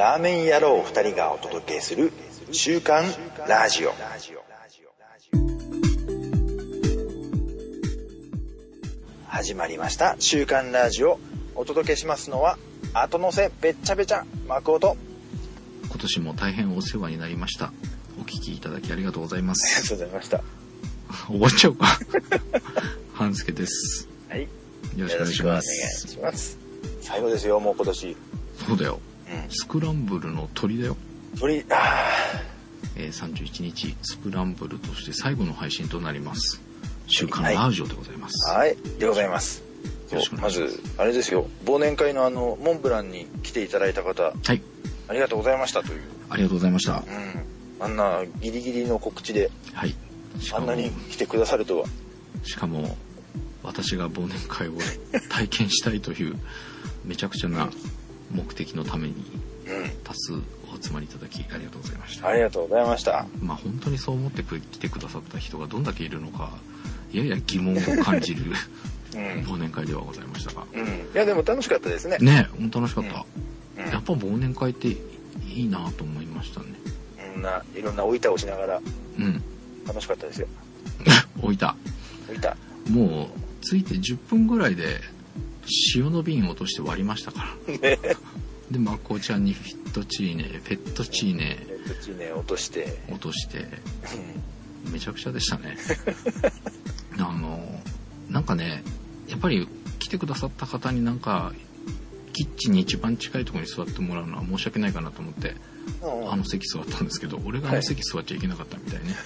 ラーメン野郎2人がお届けする週刊ラジオ。始まりました週刊ラジオ。お届けしますのは後乗せべっちゃべちゃ誠。 今年も大変お世話になりました。お聞きいただきありがとうございます。 ありがとうございました。 終わっちゃうか。半助です。 はい。 よろしくお願いします。 お願いします。最後ですよ、もう今年。 そうだよ。スクランブルの鳥だよ。 鳥、 31日スクランブルとして最後の配信となります。週刊ラジオでございます。 はい、でございます。まずあれですよ、忘年会のモンブランに来ていただいた方、はい、ありがとうございましたという。 ありがとうございました。 あんなギリギリの告知で、はい、あんなに来てくださるとは。 しかも私が忘年会を体験したいというめちゃくちゃな目的のために多数お集まりいただきありがとうございました。 ありがとうございました。 まあ本当にそう思って来てくださった人がどんだけいるのかやや疑問を感じる忘年会ではございましたが、 いやでも楽しかったですね。 ね、楽しかった。やっぱ忘年会っていいなと思いましたね。 いろんな置いたをしながら、楽しかったですよ。 置いたもうついて10分ぐらいで塩の瓶落として割りましたから、ね、でまこちゃんにフェットチーネ落としてめちゃくちゃでしたね。なんかね、やっぱり来てくださった方になんかキッチンに一番近いところに座ってもらうのは申し訳ないかなと思って席座ったんですけど、俺が席座っちゃいけなかったみたいね。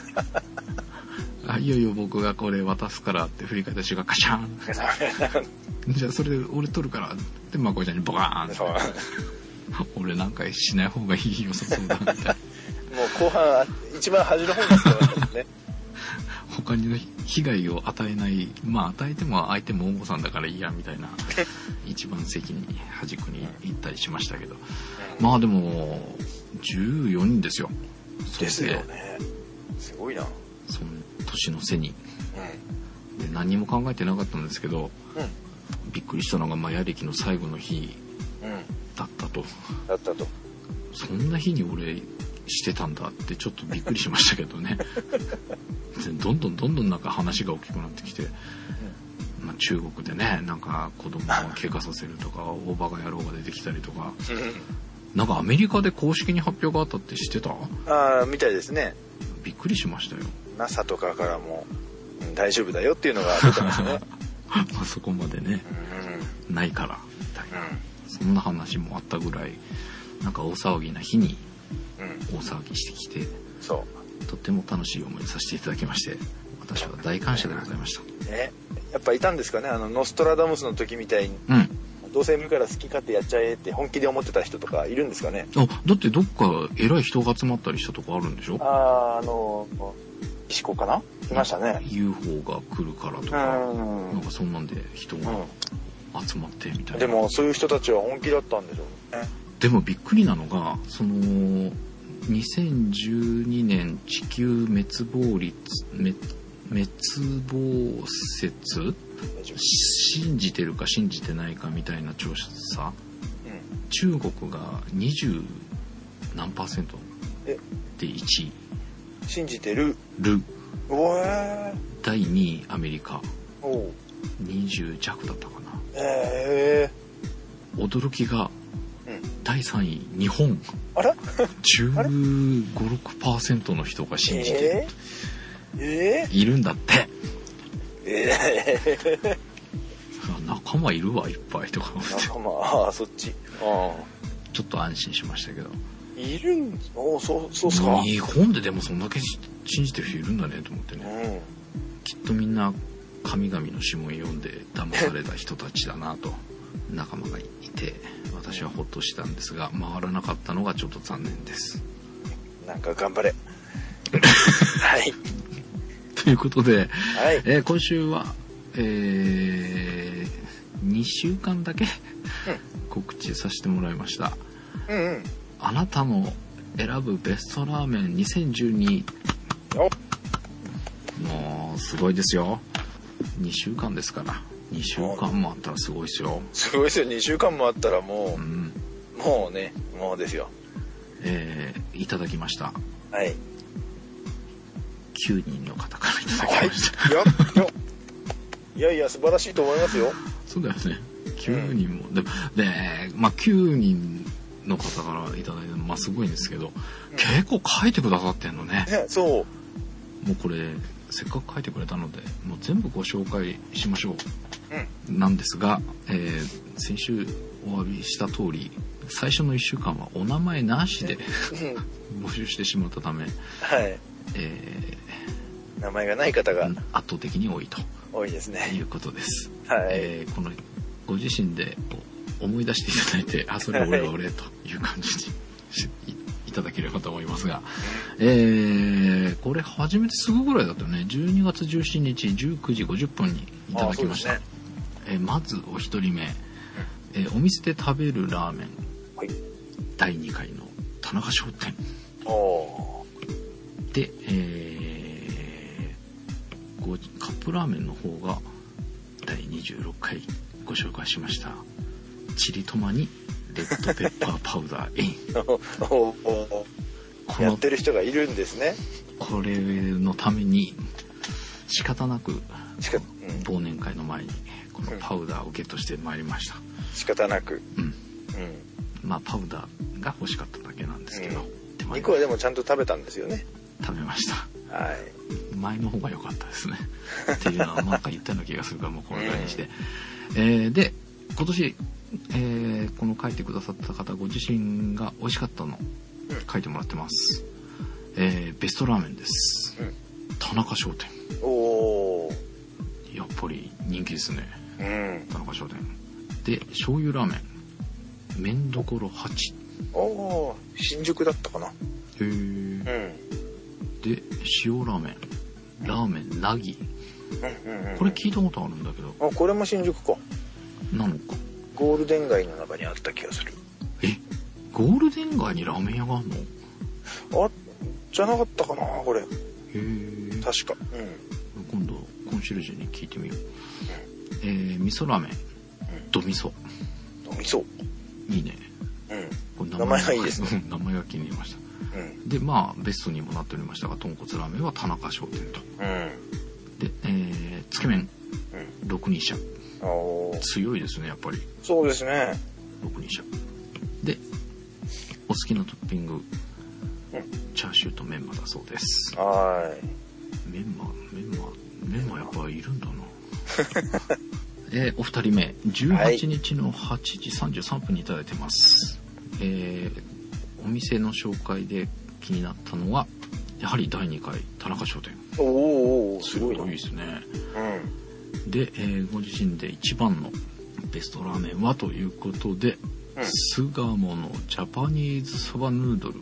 いよいよ僕がこれ渡すからって振り返った瞬間カシャンじゃあそれで俺取るからってまこちゃんにボカーンって俺なんかしない方がいいよさそうだみたいな。もう後半一番端の方になってましたもんね。 他に被害を与えない、まあ与えても相手もおんごさんだからいいやみたいな一番席に端っこに行ったりしましたけど、まあでも14人ですよ。 ですよね。すごいな。 その年の瀬に、で何も考えてなかったんですけど、びっくりしたのがマヤ歴の最後の日だったと。そんな日に俺してたんだってちょっとびっくりしましたけどね。どんどんなんか話が大きくなってきて、中国でね、なんか子供を怪我させるとか大バカ野郎が出てきたりとか、なんかアメリカで公式に発表があったって知ってた？ みたいですね。 びっくりしましたよ。 NASA とかからも、大丈夫だよっていうのが出てますね。 まあそこまでね、ないからみたいな、そんな話もあったぐらいなんか大騒ぎな日に大騒ぎしてきて、とっても楽しい思いさせていただきまして、私は大感謝でございました。 やっぱいたんですかね、ノストラダムスの時みたいに、どうせ無から好き勝手やっちゃえって本気で思ってた人とかいるんですかね。 だってどっか偉い人が集まったりしたとかあるんでしょ。 石子かな、来ましたね。 UFO が来るからとか、なんかそんなんで人が集まってみたいな。 でもそういう人たちは本気だったんでしょうね。 でもびっくりなのが、その2012年地球滅亡説、信じてるか信じてないかみたいな調査、中国が20何%で1位、 信じてる第2位アメリカ20弱だったかな。驚きが、第3位日本、15、6% の人が信じているんだって。仲間いるわいっぱいとか思って、 仲間、そっち、 ちょっと安心しましたけど。 いるん、そうっすか。 日本ででもそんだけ信じてる人いるんだねと思ってね、きっとみんな神々の指紋読んで騙された人たちだなと仲間がいて、私はほっとしたんですが、回らなかったのがちょっと残念です。 なんか頑張れ。はい。 ということで、今週は、2週間だけ告知させてもらいました。あなたの選ぶベストラーメン2012。もうすごいですよ。2週間ですから。2週間もあったらすごいですよ。 すごいですよ。2週間もあったらもう、もうね、 もうですよ。 いただきました。 はい。 9人の方からいただきました。 はい、いやいや素晴らしいと思いますよ。 そうだよね。9人も、でまあ9人の方からいただいたのすごいんですけど、結構書いてくださってんのね。 そう。 もうこれせっかく書いてくれたのでもう全部ご紹介しましょう、なんですが、先週お詫びした通り最初の1週間はお名前なしで募集してしまったため、 はい、名前がない方が圧倒的に多いと多いですね。 いうことです。 はい、 このご自身で思い出していただいて、あ、それ俺という感じにいただければと思いますが、これ初めてすぐぐらいだったよね。12月17日19時50分にいただきました。まずお一人目、お店で食べるラーメン、はい、第2回の田中商店で、カップラーメンの方が第26回ご紹介しましたチリトマにレッドペッパーパウダーインやってる人がいるんですね。 これのために仕方なく忘年会の前にこのパウダーをゲットしてまいりました。 仕方なく、 まあパウダーが欲しかっただけなんですけど、 肉はでもちゃんと食べたんですよね。 食べました。 はい。 前の方が良かったですねっていうのはなんか言ったような気がするからもうこれぐらいにして、で今年、この書いてくださった方ご自身が美味しかったの書いてもらってます。ベストラーメンです、田中商店。 おー、 やっぱり人気ですね、田中商店で醤油ラーメン麺どころ8。 おー、新宿だったかな。へえ。で塩ラーメンナギ、これ聞いたことあるんだけど、 これも新宿かなのか。 ゴールデン街の中にあった気がする。 ゴールデン街にラーメン屋があるの？ じゃなかったかなこれ。へえ。 確か。 今度コンシェルジュに聞いてみよう。味噌ラーメン、ド味噌。いいね。これ名前がいいですね。名前が気に入りました。でまあベストにもなっておりましたが豚骨ラーメンは田中商店と、で、つけ麺、六人社。強いですねやっぱり。 そうですね。 六人社でお好きなトッピング、チャーシューとメンマだそうです。 はい。 メンマやっぱいるんだなお二人目18日の8時33分にいただいてます。お店の紹介で気になったのはやはり第2回田中商店。 おー、すごいな。 いいですね。で、ご自身で一番のベストラーメンはということで、巣鴨のジャパニーズそばヌードル。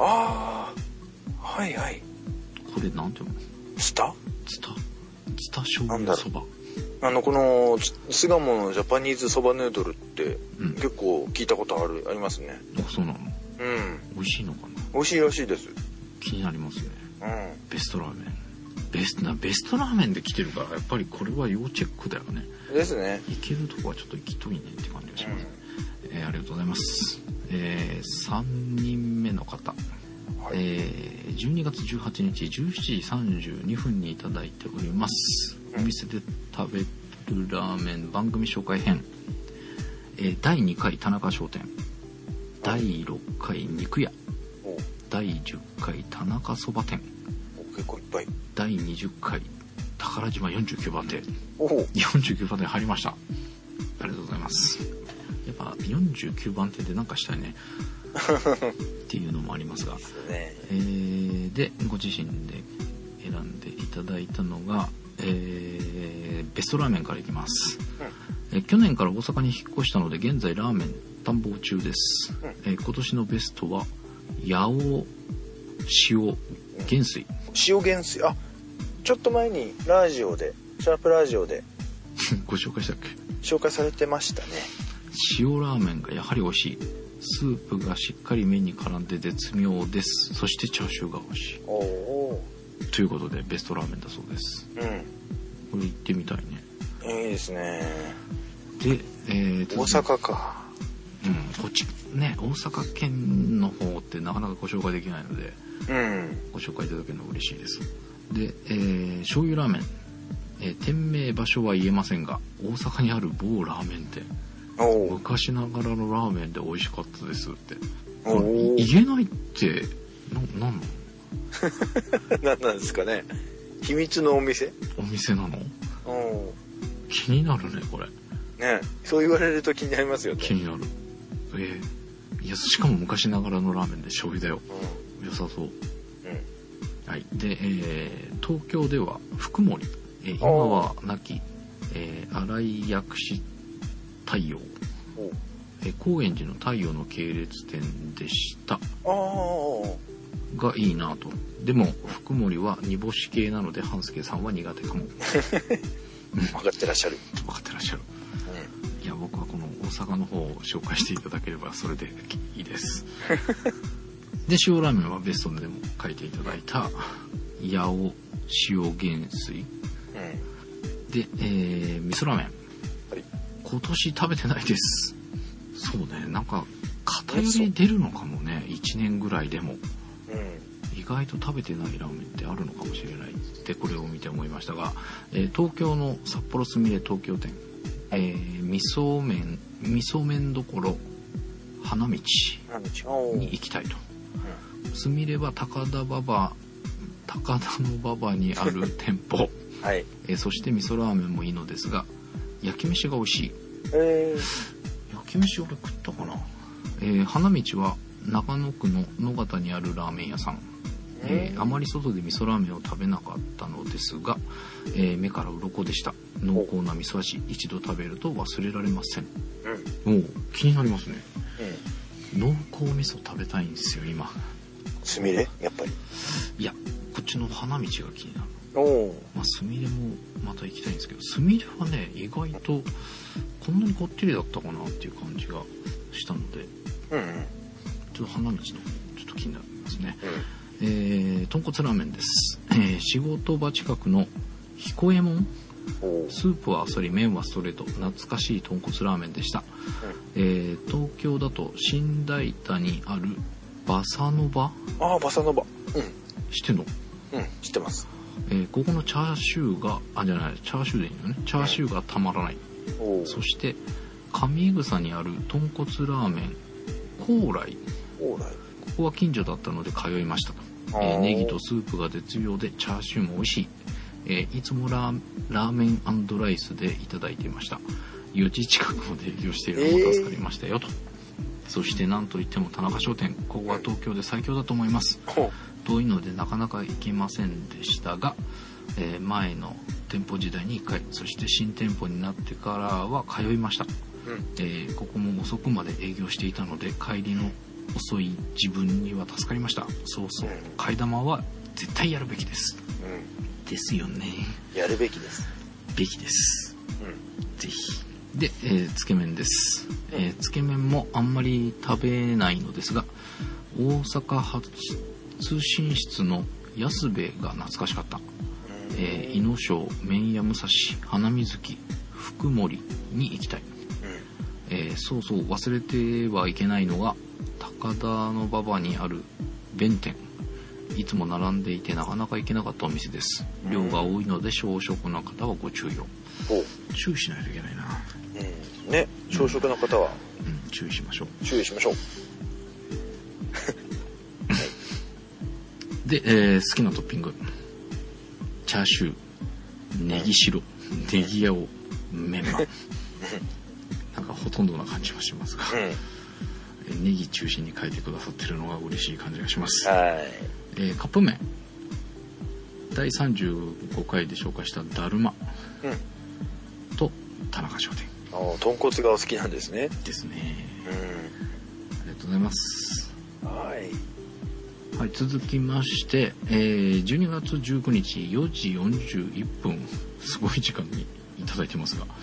はいはい。 これなんていうの？ツタ醤油そば。この巣鴨のジャパニーズそばヌードルって結構聞いたことありますね。 そうなの？美味しいのかな？ 美味しいらしいです。 気になりますね。ベストラーメン。ベストラーメンで来てるからやっぱりこれは要チェックだよね。ですね。行けるとこはちょっと行きといねって感じがします。ありがとうございます。3人目の方、12月18日17時32分にいただいております。お店で食べるラーメン番組紹介編、第2回田中商店、第6回肉屋、第10回田中そば店、 結構いっぱい。 第20回宝島49番店、49番店入りました。ありがとうございます。やっぱ49番店でなんかしたいねっていうのもありますが、でご自身で選んでいただいたのが、ベストラーメンからいきます。去年から大阪に引っ越したので現在ラーメン探訪中です。今年のベストは八尾塩元帥。 塩元帥、ちょっと前にラジオでシャープラジオでご紹介したっけ？ 紹介されてましたね。 塩ラーメンがやはり美味しい。スープがしっかり麺に絡んで絶妙です。そしてチャーシューが美味しい。ということでベストラーメンだそうです。これ行ってみたいね。 いいですね。 で、 大阪か。 こっちね、大阪県の方ってなかなかご紹介できないので、ご紹介いただけるのは嬉しいです。で、醤油ラーメン、店名場所は言えませんが、大阪にある某ラーメン店、昔ながらのラーメンで美味しかったですって。言えないってなんなの何なんですかね。秘密のお店なの？気になるねこれね。そう言われると気になりますよね。 気になる。いや、しかも昔ながらのラーメンで醤油だよ、良さそう。はい。で、東京では福森、今は亡き、新井薬師太陽、高円寺の太陽の系列店でしたがいいなと。でも福森は煮干し系なので半助さんは苦手かも。 分かってらっしゃる。 いや、僕はこの大阪の方を紹介していただければそれでいいです。で、塩ラーメンはベストでも書いていただいた八尾塩原水、で、味噌ラーメン、今年食べてないです。そうね、なんか偏り出るのかもね、1年ぐらいでも、意外と食べてないラーメンってあるのかもしれないってこれを見て思いましたが、東京の札幌すみれ東京店、味噌麺どころ花道に行きたいと。すみれは高田馬場にある店舗、そして味噌ラーメンもいいのですが、焼き飯が美味しい。焼き飯俺食ったかな。花道は長野区の野方にあるラーメン屋さん。あまり外で味噌ラーメンを食べなかったのですが、目から鱗でした。濃厚な味噌味、一度食べると忘れられません。気になりますね。濃厚味噌食べたいんですよ今。 すみれやっぱり。 いや、こっちの花道が気になる。すみれもまた行きたいんですけど、すみれはね、意外とこんなにこってりだったかなっていう感じがしたので、ちょっと花道のちょっと気になりますね。豚骨ラーメンです。仕事場近くの彦右衛門、スープはあっさり、麺はストレート、懐かしい豚骨ラーメンでした。東京だと新大田にあるバサノバ。 バサノバ。 知ってんの？ 知ってます。 ここのチャーシューが、チャーシューでいいのね。チャーシューがたまらない。そして上草にある豚骨ラーメン高麗。ここは近所だったので通いましたと。ネギとスープが絶妙でチャーシューも美味しい。いつもラーメン&ライスでいただいていました。4時近くまで営業しているのも助かりましたよと。そして何といっても田中商店、ここは東京で最強だと思います。遠いのでなかなか行けませんでしたが、前の店舗時代に1回、そして新店舗になってからは通いました。ここも遅くまで営業していたので帰りの遅い自分には助かりました。そうそう、替え玉は絶対やるべきです、ですよね。 やるべきです。 ぜひ。で、つけ麺です。つけ麺もあんまり食べないのですが、大阪初進出の安兵衛が懐かしかった。井の章、麺屋武蔵、花水木、福森に行きたい。そうそう、忘れてはいけないのが高田馬場にある弁天。いつも並んでいてなかなか行けなかったお店です。量が多いので小食の方はご注意を。注意しないといけないな。 ね、小食の方は、 注意しましょう。で、好きなトッピング、チャーシュー、ネギ白、ネギ青、メンマ。なんかほとんどな感じはしますが、ネギ中心に書いてくださってるのが嬉しい感じがします。カップ麺、第35回で紹介しただるま、と田中商店。 豚骨がお好きなんですね。 ですね。ありがとうございます。はい、続きまして、12月19日4時41分、すごい時間にいただいてますが、こ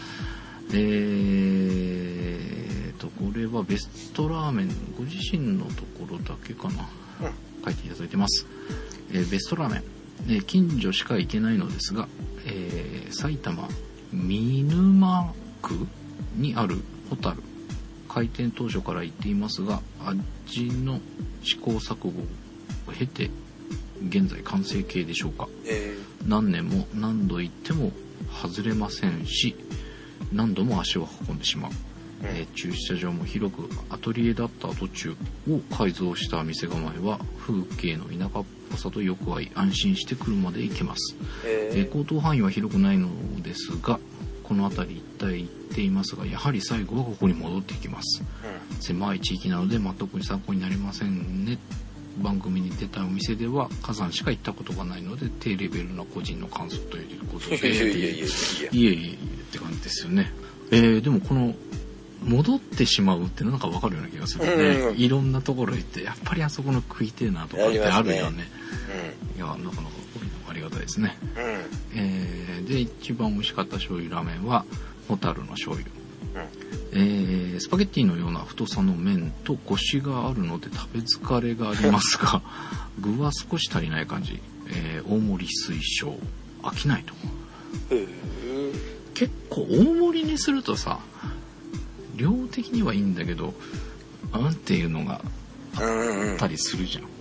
れはベストラーメン、ご自身のところだけかな、書いていただいてます。ベストラーメン、近所しか行けないのですが、埼玉見沼区にあるホタル開店当初から言っていますが、味の試行錯誤を経て現在完成形でしょうか。何年も何度行っても外れませんし、何度も足を運んでしまう。駐車場も広くアトリエだった途中を改造した店構えは風景の田舎っぽさとよく合い、安心して車で行けます。行動範囲は広くないのですが、この辺り一帯行っていますが、やはり最後はここに戻ってきます。狭い地域なので全く参考になりませんね。番組に出たお店では火山しか行ったことがないので低レベルな個人の感想ということで、いえって感じですよね。でもこの戻ってしまうってなんか分かるような気がするね。いろんなところ行ってやっぱりあそこの食いてえなとかってあるよね。いや、なかなかこういうのありがたいですね。で一番美味しかった醤油ラーメンはホタルの醤油。スパゲッティのような太さの麺とコシがあるので食べ疲れがありますが具は少し足りない感じ。大盛り推奨。飽きないと。結構大盛りにするとさ、量的にはいいんだけど、っていうのがあったりするじゃん。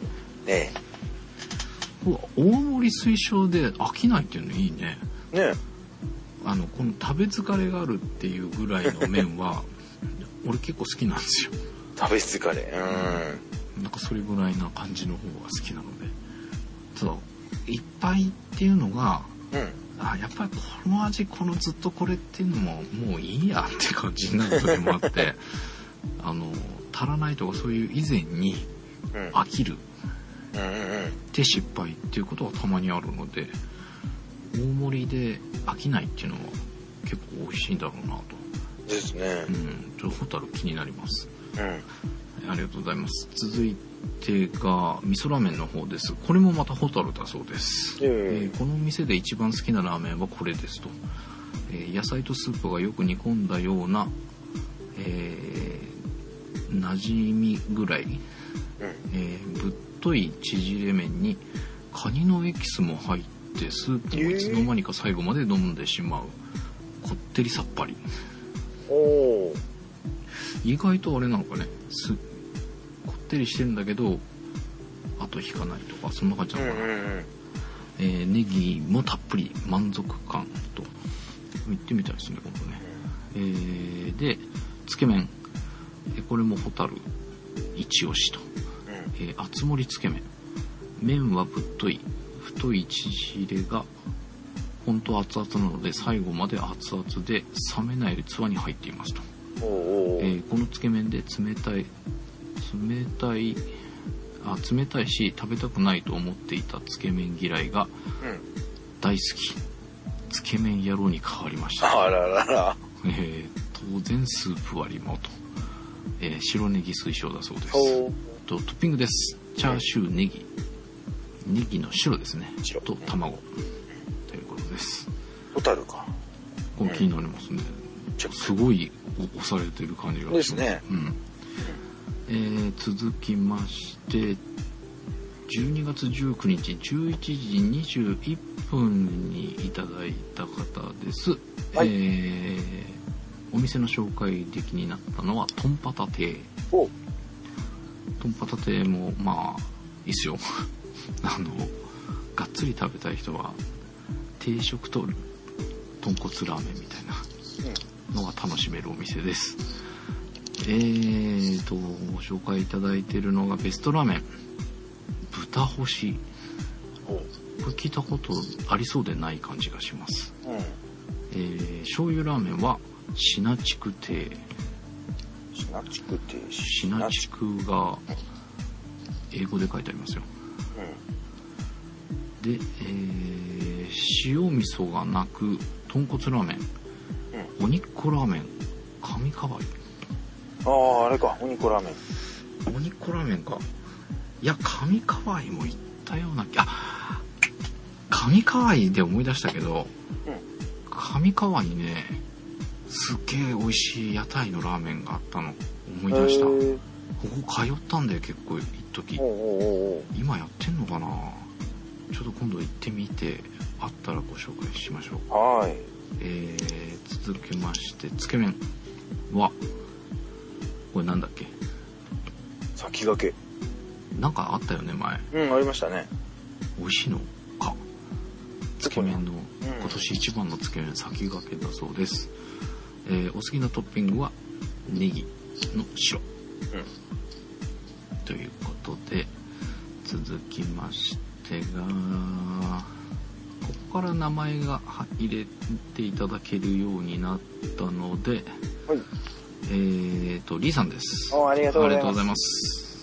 大盛り推奨で飽きないっていうのいいね。この食べ疲れがあるっていうぐらいの麺は俺結構好きなんですよ。 食べ疲れ。 なんかそれぐらいな感じの方が好きなので。ただいっぱいっていうのが、やっぱりこの味、ずっとこれっていうのももういいやって感じになる時もあって足らないとかそういう以前に飽きるって失敗っていうことはたまにあるので、大盛りで飽きないっていうのは結構美味しいんだろうなと。 ですね。 ちょっとホタル気になります。ありがとうございます。続いてが味噌ラーメンの方です。これもまたホタルだそうです。この店で一番好きなラーメンはこれですと。野菜とスープがよく煮込んだような、馴染みぐらい、ぶっとい縮れ麺にカニのエキスも入ってスープもいつの間にか最後まで飲んでしまう。こってりさっぱり。意外とあれなのかね、こってりしてるんだけど後引かないとか、そんな感じなのかな。ネギもたっぷり、満足感と言ってみたいですね今度ね。でつけ麺、これもホタル一押しと。厚盛りつけ麺。麺はぶっとい太い縮れが本当熱々なので最後まで熱々で冷めない器に入っていますと。このつけ麺で冷たいし食べたくないと思っていたつけ麺嫌いが大好きつけ麺野郎に変わりました。当然スープ割りもと。白ネギ推奨だそうです。トッピングです。チャーシュー、ネギの白ですね、と卵ということです。 ホタルか。 これ気になりますね。すごい押されてる感じがします。ですね。続きまして12月19日11時21分にいただいた方です。お店の紹介で気になったのはトンパタ亭。トンパタ亭もまあいいっすよ。がっつり食べたい人は定食と豚骨ラーメンみたいなのが楽しめるお店です。ご紹介いただいているのがベストラーメン豚干し。これ聞いたことありそうでない感じがします。醤油ラーメンはシナチク亭。シナチクが英語で書いてありますよ。で、塩味噌がなく豚骨ラーメン、お肉ラーメン上川井。 あれか、お肉ラーメン。 お肉ラーメンか。いや上川井も行ったような。上川井で思い出したけど、上川井にねすっげえ美味しい屋台のラーメンがあったの思い出した。ここ通ったんだよ結構一時。今やってんのかな。ちょっと今度行ってみてあったらご紹介しましょう。続きましてつけ麺はこれなんだっけ？ 先駆け。 なんかあったよね前。 ありましたね。 美味しいのか。つけ麺の今年一番のつけ麺先駆けだそうです。お好きなトッピングはネギの白。ということで続きましてが、ここから名前が入れていただけるようになったので、 はい、 リーさんです。 ありがとうございます。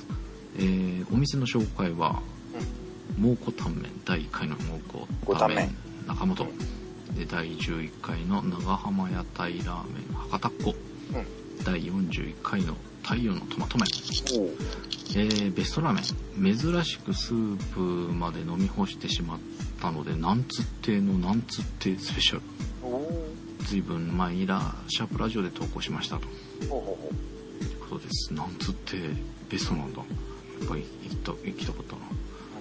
お店の紹介は、蒙古タンメン第1回の蒙古タンメン中本で、第11回の長浜屋台ラーメン博多っ子、第41回の太陽のトマト麺、ベストラーメン、珍しくスープまで飲み干してしまったのでなんつってのなんつってスペシャル、ずいぶん前にシャープラジオで投稿しましたということです。なんつってベストなんだ、やっぱり行きたかったな。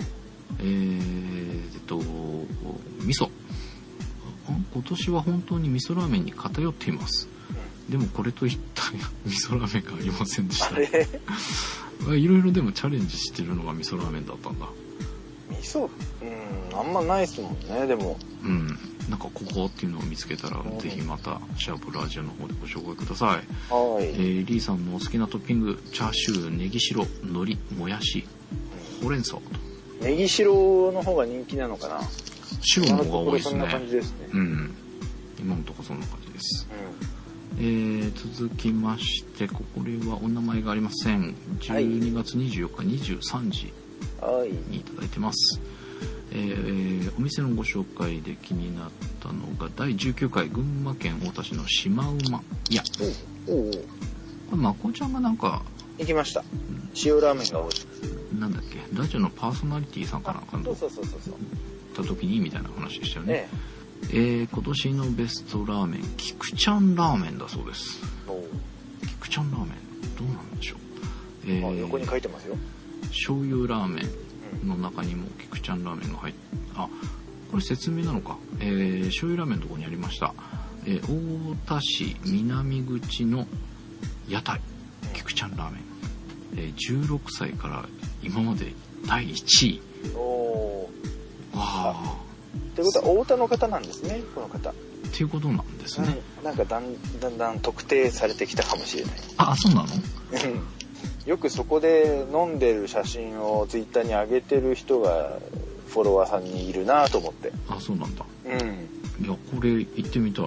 味噌、今年は本当に味噌ラーメンに偏っています。でもこれといった味噌ラーメンがありませんでした。いろいろでもチャレンジしてるのが味噌ラーメンだったんだ。 味噌、あんまないですもんね。でもなんかここっていうのを見つけたら、ぜひまたシャープラジオの方でご紹介ください。 はい。 リーさんのお好きなトッピング、チャーシュー、ネギ白、海苔、もやし、ほうれん草と。 ネギ白の方が人気なのかな。 白の方が多いですね。 そんな感じですね。 今のところそんな感じです。続きまして、これはお名前がありません。12月24日23時にいただいてます。お店のご紹介で気になったのが第19回群馬県太田市のシマウマ屋。これまこちゃんがなんか行きました。塩ラーメンが多い。 なんだっけ、ラジオのパーソナリティさんかなんかのそう行った時にみたいな話でしたよね。今年のベストラーメン、菊ちゃんラーメンだそうです。菊ちゃんラーメンどうなんでしょう。 横に書いてますよ。 醤油ラーメンの中にも菊ちゃんラーメンが入って、これ説明なのか。醤油ラーメンのところにありました。太田市南口の屋台菊ちゃんラーメン、16歳から今まで第1位。わあ。 ということは太田の方なんですね、この方。 っていうことなんですね。 なんかだんだん特定されてきたかもしれない。 そうなの？ よくそこで飲んでる写真をツイッターに上げてる人がフォロワーさんにいるなと思って。 そうなんだ。いや、これ行ってみたい。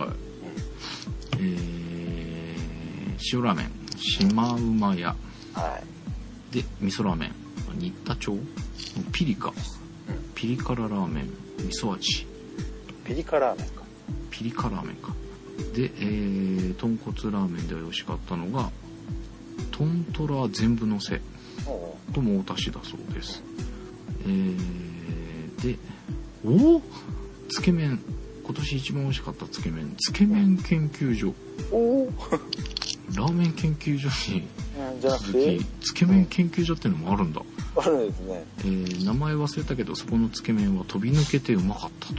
塩ラーメンシマウマ屋、で味噌ラーメン新田町ピリカ、ピリ辛ラーメン味噌味、 ピリ辛ラーメンか。 ピリ辛ラーメンか。で、豚骨ラーメンで美味しかったのがトントラ全部のせとも太田市だそうです。でつけ麺、今年一番美味しかったつけ麺、つけ麺研究所。ラーメン研究所に続きつけ麺研究所っていうのもあるんだ。 あるんですね。 名前忘れたけど、そこのつけ麺は飛び抜けてうまかったと。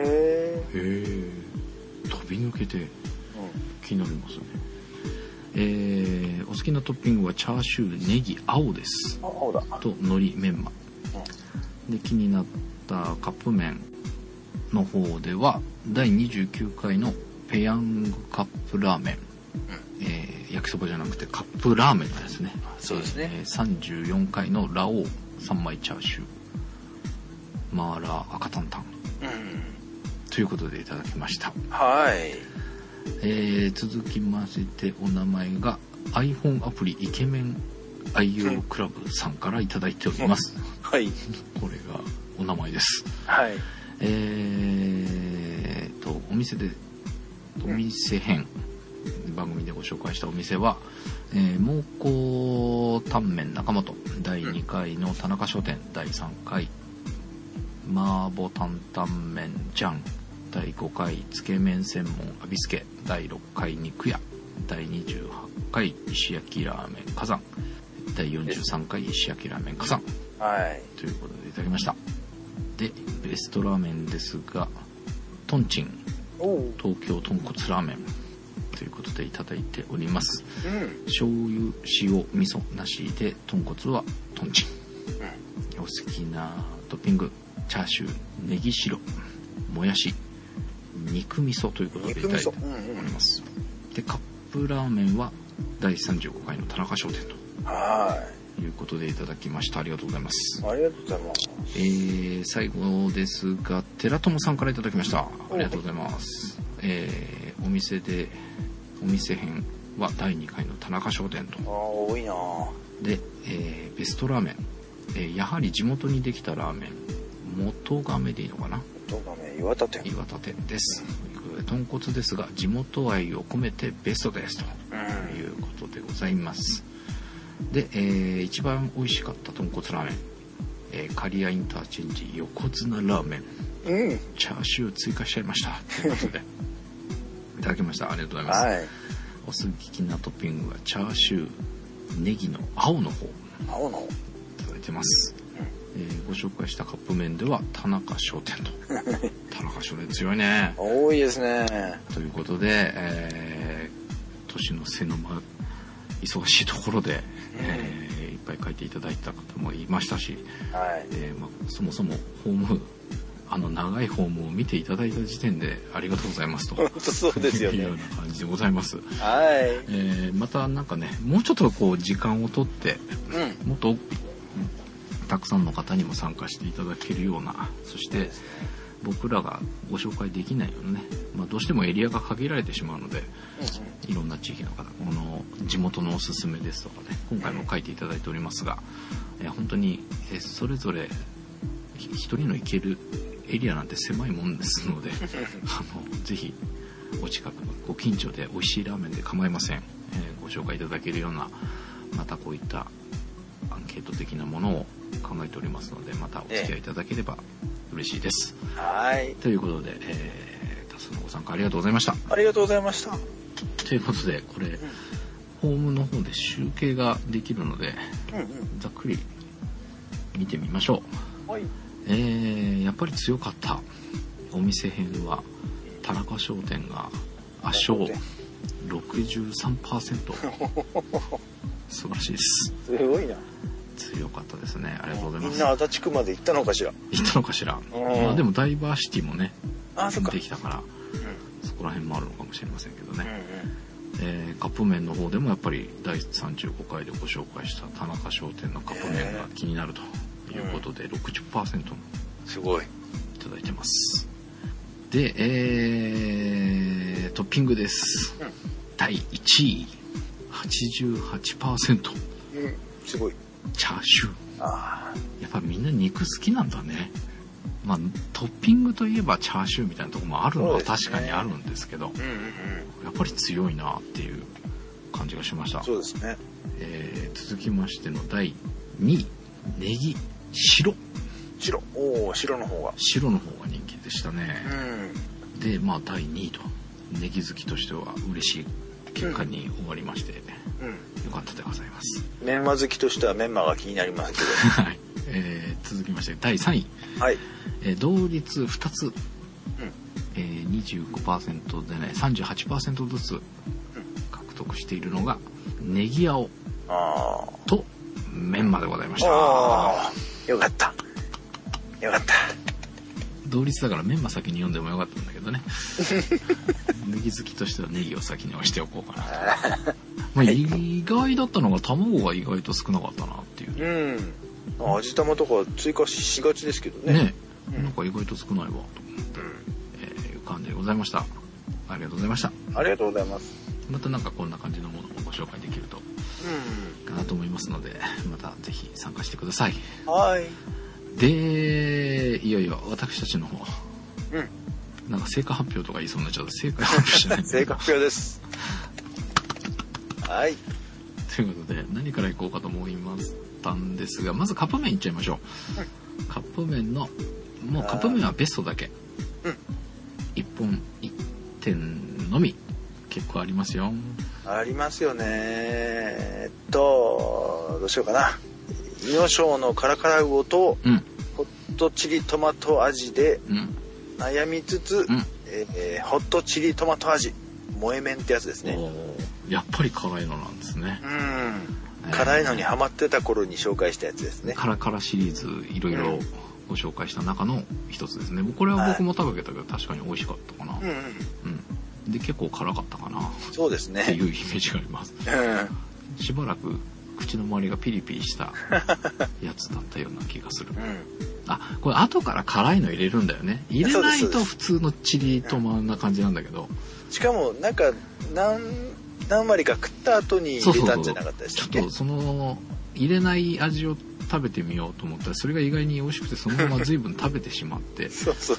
飛び抜けて、気になりますね。お好きなトッピングはチャーシュー、ネギ、青です。 青だ。 と海苔メンマ。で、気になったカップ麺の方では第29回のペヤングカップラーメン、焼きそばじゃなくてカップラーメンのやつね。 そうですね。 34回のラオウ三枚チャーシュー、マーラー赤タンタン、ということでいただきました。 はい。 続きましてお名前が iPhone アプリイケメン愛用クラブさんからいただいております。 はい。 これがお名前です。 はい。 お店編、番組でご紹介したお店は、蒙古タンメン中本第2回の田中商店、第3回麻婆担々麺ジャン、第5回つけ麺専門アビスケ、第6回肉屋、第28回石焼きラーメン火山、第43回石焼きラーメン火山、ということでいただきました。で、ベストラーメンですが、トンチン東京豚骨ラーメンということでいただいております。醤油、塩、味噌なしで豚骨は豚チン。お好きなトッピング、チャーシュー、ネギ白、もやし、肉味噌ということでいただいております。で、カップラーメンは第35回の田中商店ということでいただきました。ありがとうございます。 ありがとうございます。 最後ですが、寺友さんからいただきました。ありがとうございます。お店編は第2回の田中商店と。 多いな。で、 ベストラーメン、やはり地元にできたラーメン、元亀でいいのかな。 元亀岩田店です。豚骨ですが地元愛を込めてベストですということでございます。で、一番美味しかった豚骨ラーメン、刈谷インターチェンジ横綱ラーメン、チャーシュー追加しちゃいましたということでいただきました。ありがとうございます。お好きなトッピングはチャーシュー、ネギの青の方いただいてます。ご紹介したカップ麺では田中商店と田中商店強いね。 多いですね。 ということで、年の瀬の忙しいところで、いっぱい書いていただいた方もいましたし、そもそもフォーム、長いフォームを見ていただいた時点でありがとうございますと。 本当そうですよね。 いうような感じでございます。またなんかね、もうちょっとこう時間をとって、もっとたくさんの方にも参加していただけるような、そして僕らがご紹介できないようなね、どうしてもエリアが限られてしまうので、いろんな地域の方、この地元のおすすめですとかね、今回も書いていただいておりますが、本当にそれぞれ一人の行けるエリアなんて狭いもんですのでぜひお近くのご近所で美味しいラーメンで構いません、ご紹介いただけるような、またこういったアンケート的なものを考えておりますので、またお付き合いいただければ嬉しいです。ということで、多数のご参加ありがとうございました。 ありがとうございました。 ということで、これ、ホームの方で集計ができるので、ざっくり見てみましょう。やっぱり強かったお店編は田中商店が圧勝 63%。 素晴らしいです。 すごいな。 強かったですね。ありがとうございます。 みんな足立区まで行ったのかしら。 でもダイバーシティもねできたから、そこら辺もあるのかもしれませんけどね。カップ麺の方でもやっぱり第35回でご紹介した田中商店のカップ麺が気になるということで 60% もすごいいただいてます。で、トッピングです。第1位 88%、 すごい。 チャーシュー。やっぱりみんな肉好きなんだね。トッピングといえばチャーシューみたいなところもあるのは確かにあるんですけど、やっぱり強いなっていう感じがしました。 そうですね。 続きましての第2位、ネギ白。 白の方が人気でしたね。で、第2位とネギ好きとしては嬉しい結果に終わりまして、よかったでございます。 メンマ好きとしてはメンマが気になりますけどはい。続きまして第3位、同率2つ、25% でね 38% ずつ獲得しているのがネギ青とメンマでございました。 よかった同率だからメンマ先に読んでもよかったんだけどねネギ好きとしてはネギを先に押しておこうかなと意外だったのが卵が意外と少なかったなっていう、 味玉とか追加しがちですけどね。 なんか意外と少ないわと思って、いう感じでございました。ありがとうございました。 ありがとうございます。 またなんかこんな感じのものもご紹介できるとかなと思いますので、またぜひ参加してください。で、いよいよ私たちの方、なんか成果発表とか言いそうになっちゃうと成果発表しない成果発表です。 ということで何からいこうかと思いましたんですが、まずカップ麺いっちゃいましょう。カップ麺のカップ麺はベストだけ、1本1点のみ結構ありますよ。 ありますよね。どうしようかな。イノショウのカラカラウオと、ホットチリトマト味で悩みつつ、ホットチリトマト味萌え麺ってやつですね。 やっぱり辛いのなんですね。 辛いのにハマってた頃に紹介したやつですね。 カラカラシリーズいろいろご紹介した中の一つですね。これは僕も食べたけど確かに美味しかったかな。で結構辛かったかな。 そうですね。 っていうイメージがあります。しばらく口の周りがピリピリしたやつだったような気がする。これ後から辛いの入れるんだよね。入れないと普通のチリトマな感じなんだけど。 しかもなんか何割か食った後に入れたんじゃなかったでしたっけ？ ちょっとその入れない味を食べてみようと思ったらそれが意外に美味しくてそのまま随分食べてしまって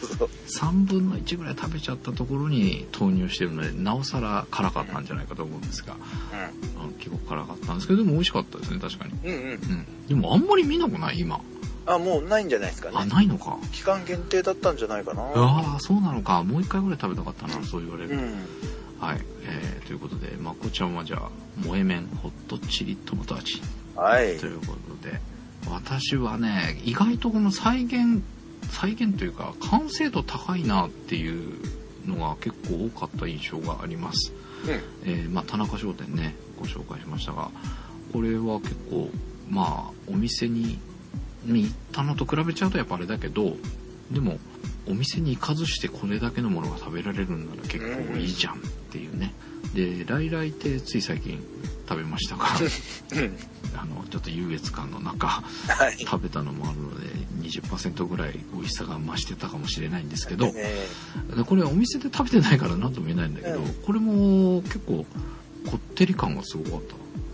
3分の1ぐらい食べちゃったところに投入してるのでなおさら辛かったんじゃないかと思うんですが、結構辛かったんですけどでも美味しかったですね確かに。でもあんまり見なくない今。 もうないんじゃないですかね。 ないのか。 期間限定だったんじゃないかな。そうなのか。もう一回ぐらい食べたかったな、そう言われる。はい、ということでまこちゃんはじゃあ萌え麺ホットチリトマト味。ということで私はね意外とこの再現というか完成度高いなっていうのが結構多かった印象があります。田中商店ねご紹介しましたがこれは結構お店に行ったのと比べちゃうとやっぱあれだけどでもお店に行かずしてこれだけのものが食べられるんなら結構いいじゃんっていうね。で来来亭つい最近食べましたがちょっと優越感の中、食べたのもあるので 20% ぐらい美味しさが増してたかもしれないんですけど、これはお店で食べてないから何とも言えないんだけど、これも結構こってり感がすごかった。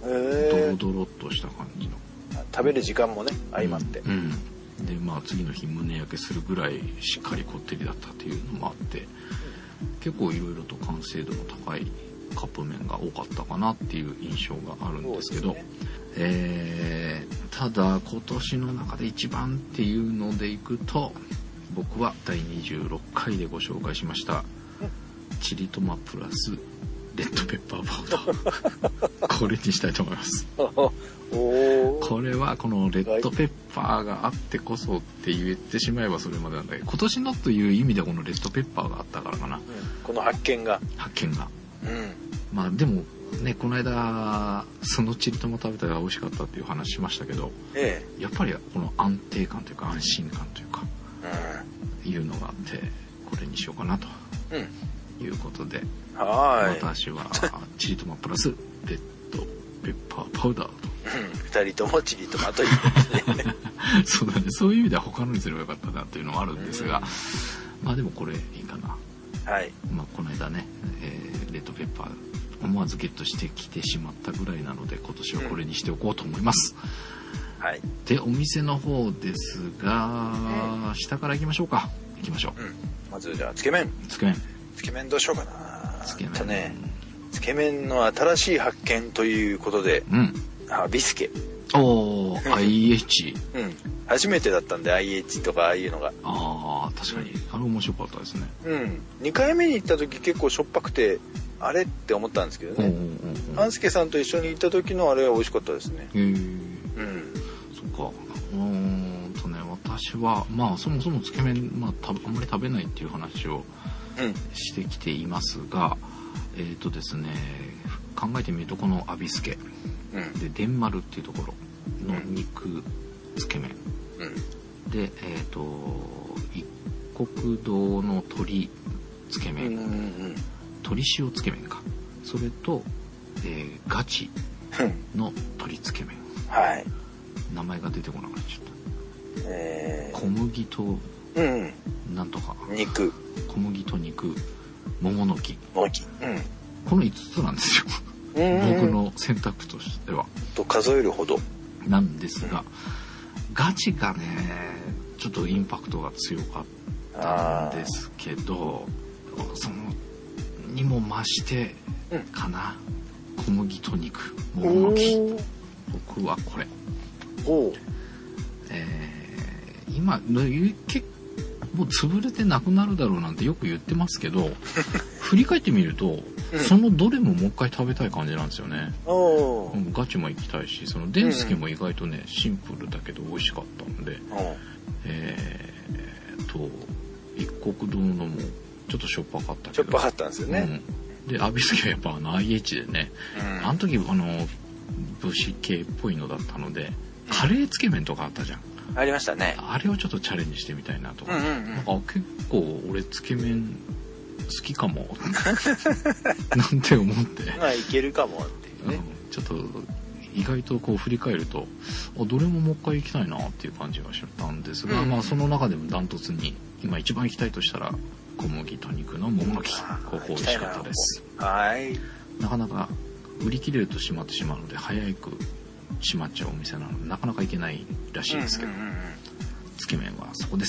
ドロドロっとした感じの。 食べる時間もね相まって。 で次の日胸焼けするぐらいしっかりこってりだったというのもあって結構いろいろと完成度の高いカップ麺が多かったかなっていう印象があるんですけど、ただ今年の中で一番っていうのでいくと僕は第26回でご紹介しましたチリトマプラスレッドペッパーパウダーこれにしたいと思います。これはこのレッドペッパーがあってこそって言ってしまえばそれまでなんだけど今年のという意味でこのレッドペッパーがあったからかな、 この発見が、 でもねこの間そのチリトマ食べたら美味しかったっていう話しましたけど、やっぱりこの安定感というか安心感というか、いうのがあってこれにしようかなということで、私はチリトマプラスレッドペッパーパウダーと 2人ともチリトマトいいですねそうだね、そういう意味では他のにすればよかったなっていうのはあるんですが、でもこれいいかな。この間ね、レッドペッパー思わずゲットしてきてしまったぐらいなので今年はこれにしておこうと思います。でお店の方ですが、下から行きましょうか。行きましょう。 まずじゃあつけ麺どうしようかな。つけ麺の新しい発見ということで、ビスケ。 IH。 初めてだったんで IH とかああいうのが。 確かにあれ面白かったですね。 2回目に行った時結構しょっぱくてあれって思ったんですけどね。半助さんと一緒に行った時のあれは美味しかったですね。 そっか。私はそもそもつけ麺あんまり食べないっていう話をしてきていますが、ですね考えてみるとこのアビスケ、で伝丸っていうところの肉つけ麺、で一国堂の鶏つけ麺、鶏塩つけ麺か、それと、ガチの鶏つけ麺、名前が出てこなくなっちゃった。小麦となんとか肉、 小麦と肉、桃の木、この5つなんですよ僕の選択としてはと数えるほどなんですが、ガチがねちょっとインパクトが強かったんですけど、そのにも増してかな、小麦と肉、桃の木、僕はこれ。今もう潰れてなくなるだろうなんてよく言ってますけど振り返ってみると、そのどれももう一回食べたい感じなんですよね。ガチも行きたいし、そのデンスケも意外とねシンプルだけど美味しかったんで、一国堂のもちょっとしょっぱかったけど、 しょっぱかったんですよね。 でアビスケはやっぱIH でね、あの時武士系っぽいのだったので、カレーつけ麺とかあったじゃん。 ありましたね。 あれをちょっとチャレンジしてみたいなとか、なんか結構俺つけ麺好きかもなんて思って、 まあいけるかもっていうね、 ちょっと意外とこう振り返るとどれももう一回行きたいなっていう感じがしたんですが、まあその中でもダントツに今一番行きたいとしたら小麦と肉のももの木、ここ美味しかったです。 はい。 なかなか売り切れると閉まってしまうので早く閉まっちゃうお店なのでなかなか行けないらしいですけど、つけ麺はそこです。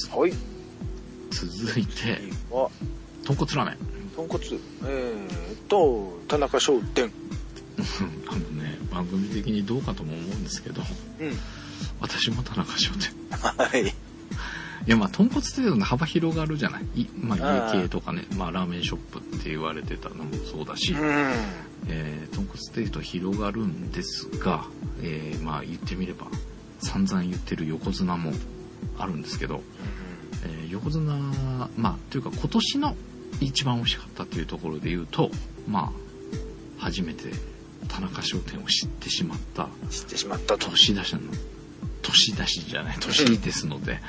はい。 続いて豚骨ラーメン。 豚骨田中商店ね、番組的にどうかとも思うんですけど、私も田中商店。 はい。 いやまあ豚骨っていうのが幅広がるじゃない。まあ家系とかね、まあラーメンショップって言われてたのもそうだし、豚骨っていうと広がるんですが、まあ言ってみれば散々言ってる横綱もあるんですけど、横綱まあというか今年の一番美味しかったというところで言うと、まあ初めて田中商店を知ってしまったと年出しじゃない年ですので、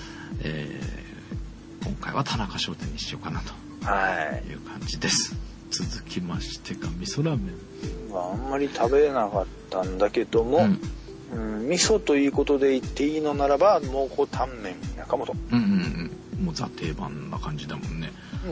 今回は田中商店にしようかなという感じです。続きましてが味噌ラーメン。 あんまり食べれなかったんだけども、味噌ということで言っていいのならば蒙古タンメン中本。 もうザ定番な感じだもんね。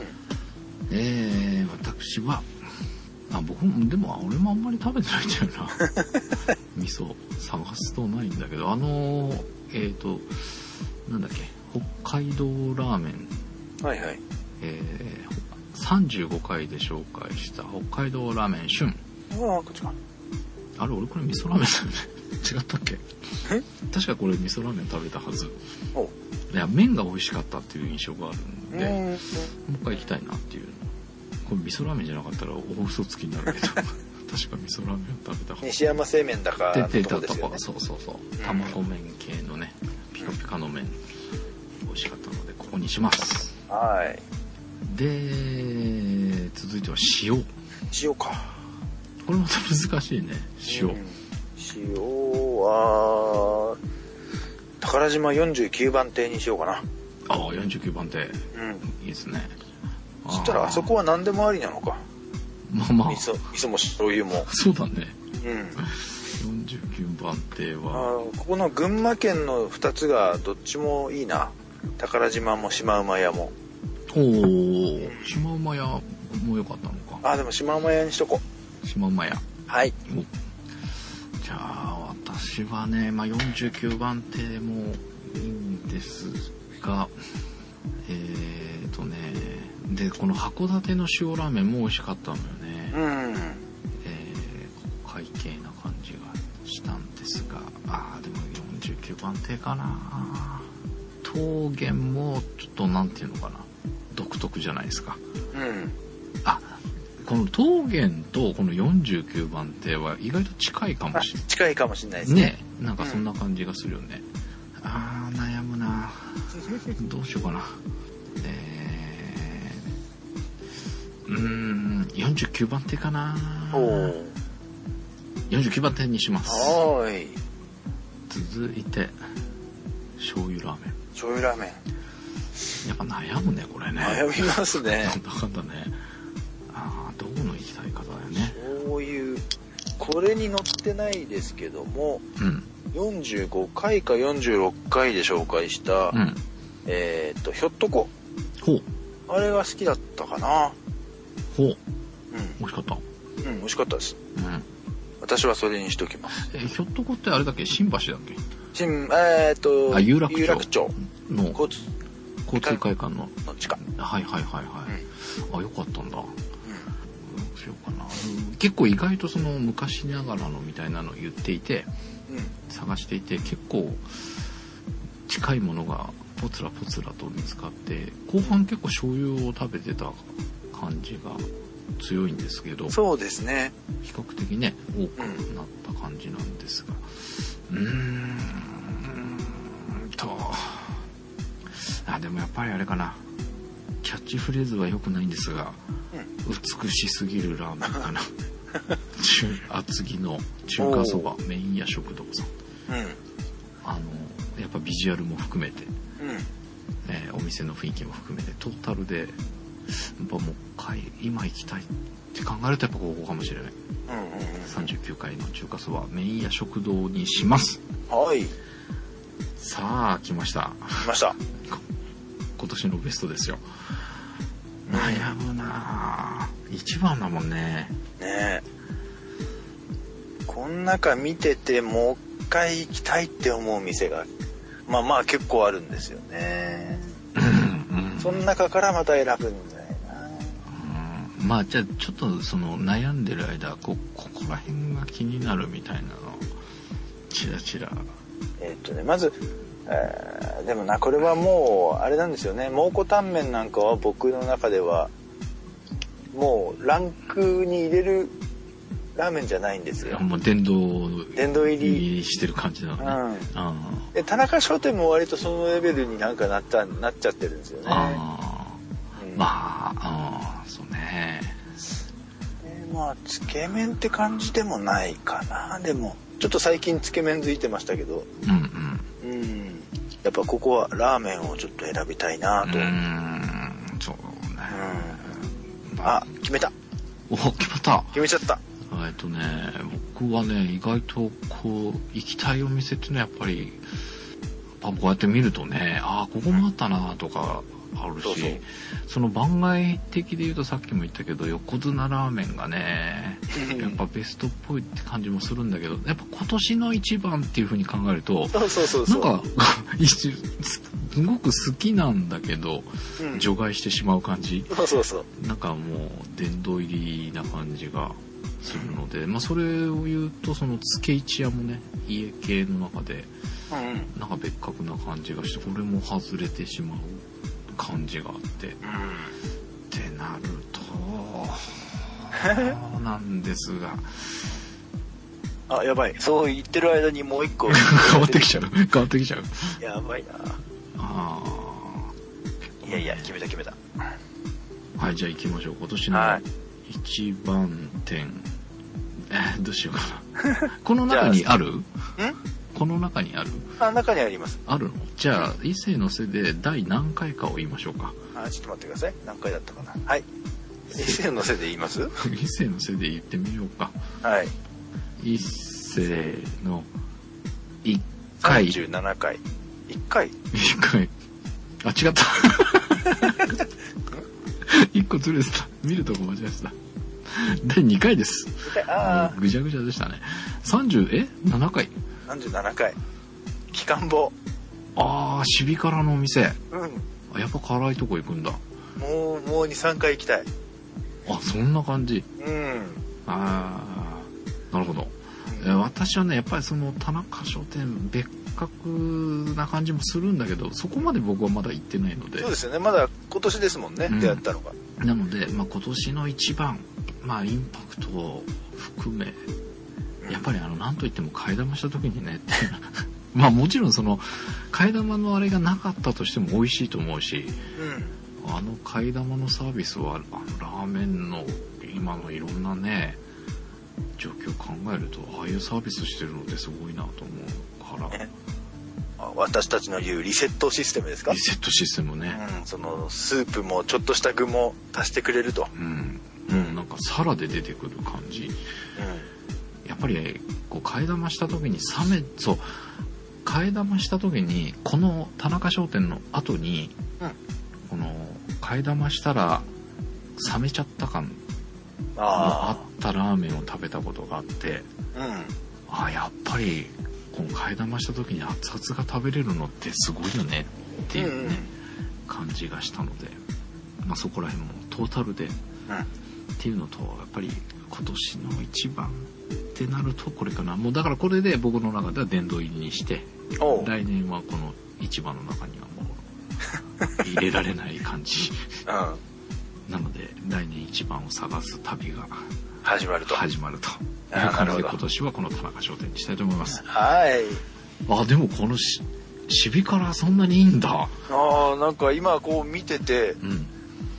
私は僕もでも俺もあんまり食べてないんだよな味噌探すとないんだけど、なんだっけ、北海道ラーメン、35回で紹介した北海道ラーメン旬。 こっちか。 あれ俺これ味噌ラーメンだよね違ったっけ。確かこれ味噌ラーメン食べたはず。いや麺が美味しかったっていう印象があるんで、もう一回行きたいなっていう。これ味噌ラーメンじゃなかったら大嘘つきになるけど確か味噌ラーメンを食べた方が西山製麺だから出てたとこ、そう卵麺系のねピカピカの麺、美味しかったのでここにします。 はい。 で続いては塩か。これまた難しいね。塩は宝島49番亭にしようかな。 49番亭、いいですね。 そしたらあそこは何でもありなのか。味噌も醤油も。 そうだね。49番亭はここの群馬県の2つがどっちもいいな。宝島もシマウマ屋も。シマウマ屋も良かったのか。 でもシマウマ屋にしとこう。シマウマ屋。 はい。 じゃあ私はね、49番亭もいいんですが、でこの函館の塩ラーメンも美味しかったのよね。会計な感じがしたんですが、でも49番亭かな。桃源もちょっとなんていうのかな、独特じゃないですか。この桃源とこの49番亭は意外と近いかもしれない。 近いかもしれないですね。 なんかそんな感じがするよね。悩むな。どうしようかな。49番手かな。49番手にします。続いて醤油ラーメン。やっぱ悩むねこれね。 悩みますね。 なんだかんだね。どこの行きたい方だよね。 醤油これに載ってないですけども、45回か46回で紹介した、ひょっとこ。あれが好きだったかな。 美味しかった。 美味しかったです。私はそれにしときます。 ひょっとこってあれだっけ、新橋だっけ。 有楽町の交通会館の地下。 よかったんだ。どうしようかな。結構意外とその昔ながらのみたいなのを言っていて、探していて結構近いものがポツラポツラと見つかって、後半結構醤油を食べてた感じが強いんですけど、 そうですね。 比較的ね多くなった感じなんですが、でもやっぱりあれかな、キキャッチフレーズは良くないんですが、美しすぎるラーメンかな。厚木の中華そばメイン屋食堂さん、やっぱビジュアルも含めて、お店の雰囲気も含めてトータルでやっぱもう一回今行きたいって考えるとやっぱここかもしれない、39階の中華そばメイン屋食堂にします。 はい。 さあ来ました。今年のベストですよ。悩むなぁ。一番だもんね。 ねえ。この中見ててもう一回行きたいって思う店がまあ結構あるんですよね。その中からまた選ぶんじゃないな。 まあじゃあちょっとその悩んでる間ここら辺が気になるみたいなのチラチラ。 まず、でもなこれはもうあれなんですよね。蒙古タンメンなんかは僕の中ではもうランクに入れるラーメンじゃないんですよ。 もう殿堂入りしてる感じなのね。 で田中商店も割とそのレベルになんかなっちゃってるんですよね。 まあ、そうね。 まあつけ麺って感じでもないかな。でもちょっと最近つけ麺づいてましたけど、やっぱここはラーメンをちょっと選びたいなと。 そうね。 決めた。決めちゃった。 僕はね意外とこう行きたいお店っていうのはやっぱりこうやって見るとね、ここもあったなとかあるし、その番外的で言うとさっきも言ったけど横綱ラーメンがねやっぱベストっぽいって感じもするんだけど、やっぱ今年の一番っていう風に考えるとなんかすごく好きなんだけど、除外してしまう感じ。なんかもう殿堂入りな感じがするので、それを言うとそのつけ一屋もね家系の中でなんか別格な感じがして、これも外れてしまう感じがあって、ってなるとそうなんですが、 やばい、そう言ってる間にもう一個変わってきちゃうやばいな。いや決めた。 はい、じゃあ行きましょう。今年の一番店、どうしようかな。この中にある？この中にある？ 中にあります。 あるの？じゃあ一世の瀬で第何回かを言いましょうか。 ちょっと待ってください。何回だったかな。はい。一世の瀬で言います？ 一世の瀬で言ってみようか。 はい。 一世の1回。 37回。1回？ 1回。違った。1個ずれてた。見るとこ間違えてた。第2回です。ぐちゃぐちゃでしたね。7回。 37回。期間棒。 シビ辛のお店。やっぱ辛いとこ行くんだ。 もう2、3回行きたい。 そんな感じ。なるほど。私はね、やっぱりその田中商店別格な感じもするんだけど、そこまで僕はまだ行ってないので。 そうですよね。まだ今年ですもんね、出会ったのが。 なので、今年の一番、インパクトを含め、やっぱりなんといっても替え玉した時にねってもちろんその替え玉のあれがなかったとしても美味しいと思うし、替え玉のサービスはラーメンの今のいろんなね状況を考えると、ああいうサービスしてるのってすごいなと思うから、 私たちの言うリセットシステムですか？ リセットシステムね。 そのスープもちょっとした具も足してくれると。 なんか皿で出てくる感じ。やっぱりこう替え玉した時に替え玉した時にこの田中商店の後に、この替え玉したら冷めちゃった感のあったラーメンを食べたことがあって、やっぱりこの替え玉した時に熱々が食べれるのってすごいよねっていうね、感じがしたので、そこら辺もトータルで、っていうのと、やっぱり今年の一番ってなるとこれかな。もうだからこれで僕の中では殿堂入りにして、来年はこの一番の中にはもう入れられない感じ。なので来年一番を探す旅が始まるという感じで、今年はこの田中商店にしたいと思います。でもこのシビ辛そんなにいいんだ。 なんか今こう見てて、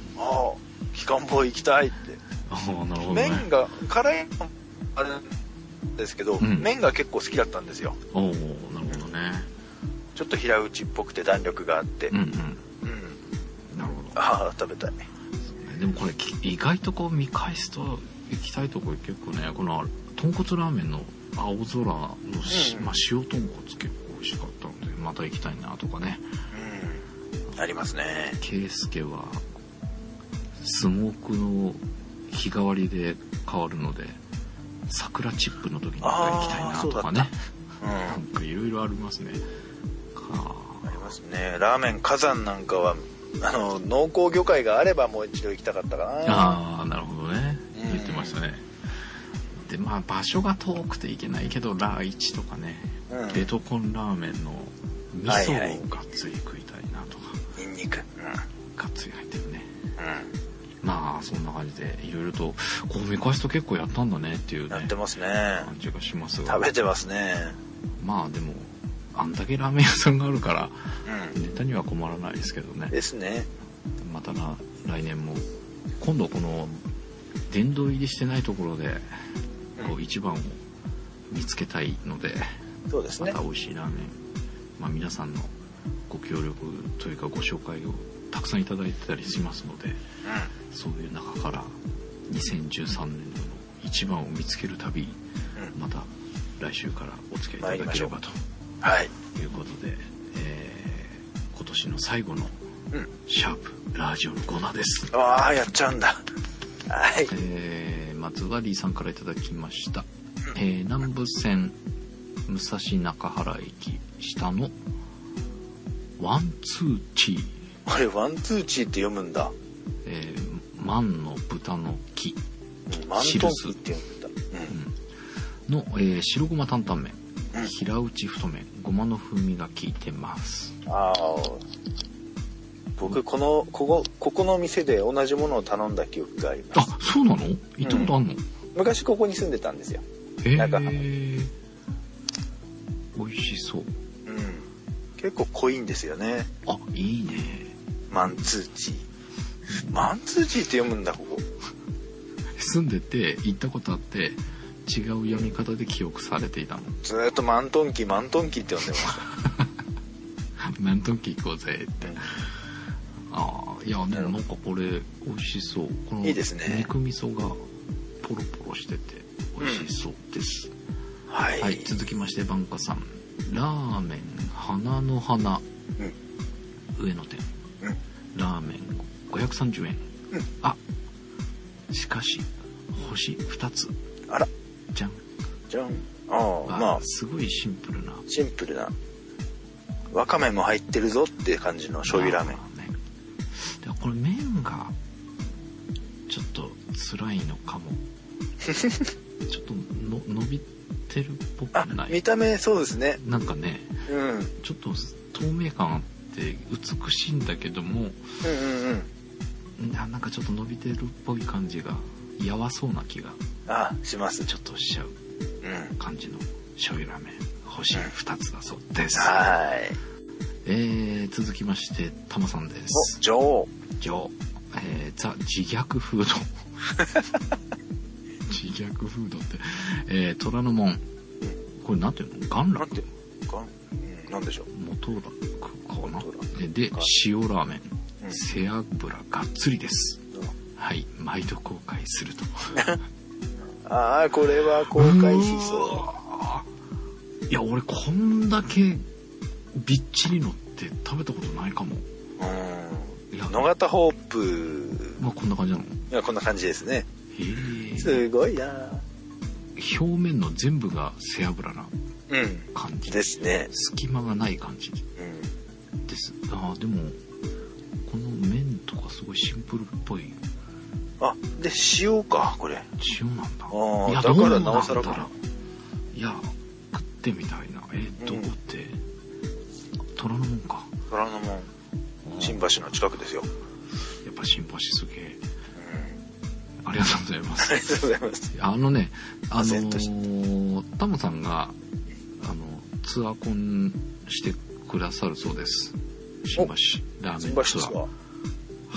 機関砲行きたいって。 ああ、なるほどね。 麺が辛いのあれなんですけど、麺が結構好きだったんですよ。 おお、なるほどね。 ちょっと平打ちっぽくて弾力があって。なるほど。ああ、食べたい。 でもこれ意外とこう見返すと行きたいところ結構ね、この豚骨ラーメンの青空の、まあ、塩豚骨結構美味しかったのでまた行きたいなとかね。 ありますね。 圭介はスモークの日替わりで変わるので桜チップの時に行きたいなとかね。なんかいろいろありますね。 ありますね。ラーメン火山なんかは濃厚魚介があればもう一度行きたかったかな。 ああ、なるほどね。言ってましたね。で、まあ場所が遠くて行けないけどラーイチとかね、ベトコンラーメンの味噌をがっつり食いたいなとか。 ニンニク。 がっつり入ってるね。まあそんな感じでいろいろとこう見返すと結構やったんだねっていうね。 やってますね。 感じがしますが。 食べてますね。 まあでもあんだけラーメン屋さんがあるから、ネタには困らないですけどね。 ですね。 また来年も今度この殿堂入りしてないところでこう一番を見つけたいので、 そうですね。 また美味しいラーメン、まあ皆さんのご協力というかご紹介をたくさんいただいてたりしますので、そういう中から2013年度の一番を見つける旅、また来週からお付き合いいただければと。 はい。 ということで、今年の最後のシャープラジオのコーナーです。 ああ、やっちゃうんだ。はい。 松田リーさんからいただきました。南武線武蔵中原駅下のワンツーチー。 これワンツーチーって読むんだ。 万の豚の木。 万トンキって読むんだ。 の、白ごま担々麺。平打ち太麺、ごまの風味が効いてます。 ああ、僕ここの店で同じものを頼んだ記憶があります。 あ、そうなの？行ったことあんの？ 昔ここに住んでたんですよ。 美味しそう。 結構濃いんですよね。 あ、いいね。 マンツーチー。マンツーチーって読むんだここ。 住んでて行ったことあって。違う読み方で記憶されていたの。 ずーっとマントンキって呼んでました。 マントンキ行こうぜって。ああ、いやでもなんかこれ美味しそう。このいいですね。 肉味噌がポロポロしてて美味しそうです。はい。続きましてバンカさん、ラーメン花の花、上野店、ラーメン530円。あ、しかし星2つ。 あら。 じゃん。 じゃん。まあすごいシンプルな。 わかめも入ってるぞって感じの醤油ラーメン。 でこれ麺がちょっと辛いのかも。ちょっと伸びてるっぽくない？ 見た目そうですね。 なんかね、ちょっと透明感あって美しいんだけども、なんかちょっと伸びてるっぽい感じがやわそうな気が。 します。 ちょっとしちゃう感じの醤油ラーメン星2つだそうです。続きましてタマさんです。 女王、 ザ自虐フード自虐フードって、虎ノ門、これなんていうの？ガンラク？ なんでしょう？ 元楽かな。で塩ラーメン、背脂がっつりです。はい、毎度後悔すると。 これは後悔しそう。 いや、俺こんだけびっちりのって食べたことないかも。 野方ホープ。 こんな感じなの？ いや、こんな感じですね。すごいな。 表面の全部が背脂な感じ、 ですね。 隙間がない感じ、です。でもこの麺とかすごいシンプルっぽい。 で塩か、これ塩なんだ。 いや、だからなおさらかな。 いや、食ってみたいな。どこって、虎ノ門か。 虎ノ門、新橋の近くですよ。 やっぱ新橋すげえ。ありがとうございます。 ありがとうございます。 タモさんがツアーコンしてくださるそうです。新橋ラーメンツアー。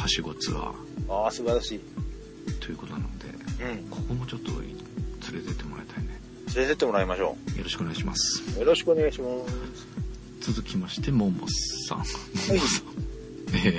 はしごツアー。 ああ、素晴らしい。 ということなので、ここもちょっと連れてってもらいたいね。 連れてってもらいましょう。よろしくお願いします。 よろしくお願いします。 続きまして、ももさん。はい、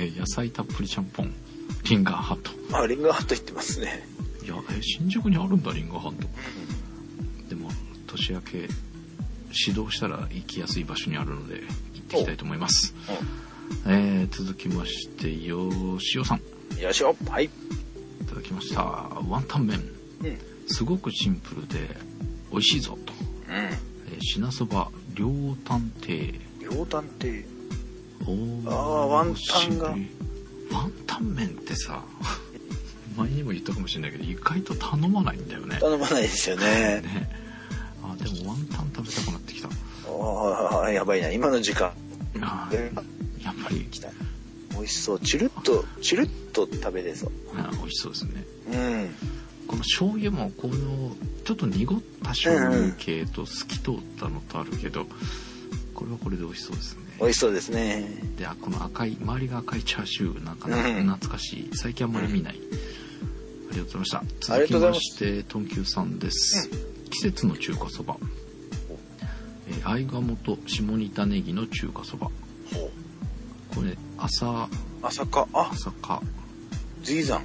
野菜たっぷりちゃんぽん。リンガーハット。 あ、リンガーハット行ってますね。 いや、新宿にあるんだ、リンガーハット。でも、年明け、指導したら行きやすい場所にあるので、行ってきたいと思います。続きまして、よしおさん。 よしお、はい。いただきました。ワンタン麺。すごくシンプルで、美味しいぞ、と。品そば、両担亭。 両担亭。 ワンタンが。ワンタン麺ってさ、前にも言ったかもしれないけど、意外と頼まないんだよね。 頼まないですよね。 でもワンタン食べたくなってきた。 やばいな、今の時間。 やっぱり。 美味しそう。チルッと食べれそう。 美味しそうですね。この醤油も、この、ちょっと濁った醤油系と透き通ったのとあるけど、これはこれで美味しそうですね。 美味しそうですね。 で、この赤い、周りが赤いチャーシュー、なんか懐かしい。最近あんまり見ない。ありがとうございました。続きまして、トンキューさんです。季節の中華そば。合鴨と下仁田ネギの中華そば。これ、朝霞。随山。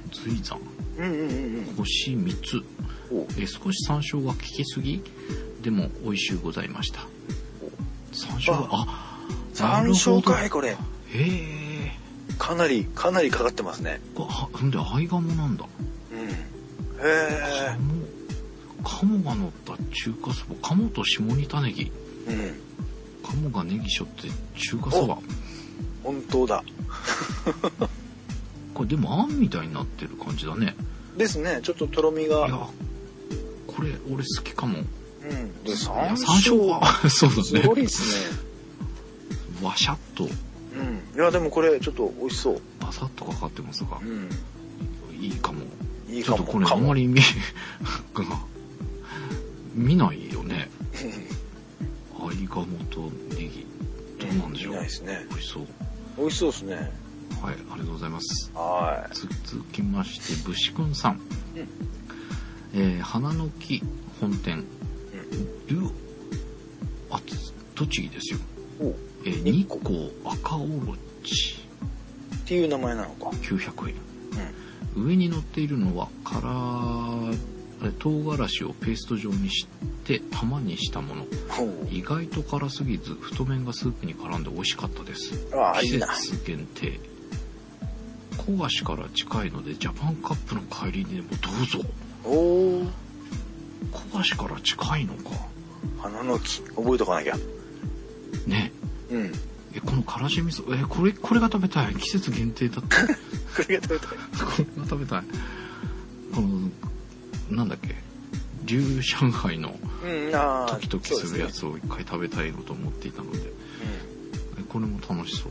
星3つ。少し山椒が効きすぎでも美味しゅうございました。山椒が、 山椒かい、これ。 へえ。 かなりかかってますね。 なんで合鴨なんだ。 へえ。 鴨が乗った中華そば。鴨と下仁田ネギ。鴨がネギしょって中華そば。 本当だ。 これでもあんみたいになってる感じだね。 ですね。ちょっととろみが。 いや、これ俺好きかも。 で、 山椒はそうだね。 すごいですね。 わしゃっと。 いや、でもこれちょっと美味しそう。 バサッとかかってますが。いいかも。 いいかも。 ちょっとこれあんまり見ないよね。合鴨とネギ。どうなんでしょう。 見ないですね。 美味しそう。 美味しそうですね。 はい、ありがとうございます。 はい。 続きまして、ぶしくんさん。花の木本店。栃木ですよ。日光赤おろち。 っていう名前なのか。 900円。上に乗っているのは唐辛子をペースト状にして玉にしたもの。意外と辛すぎず太麺がスープに絡んで美味しかったです。季節限定。古賀市から近いのでジャパンカップの帰りにでもどうぞ。古賀市から近いのか。 花の木覚えとかなきゃね。このからし味噌、これが食べたい。季節限定だって。 これが食べたい。 これが食べたい。このなんだっけ、龍上海のドキドキするやつを一回食べたいのと思っていたので、これも楽しそう。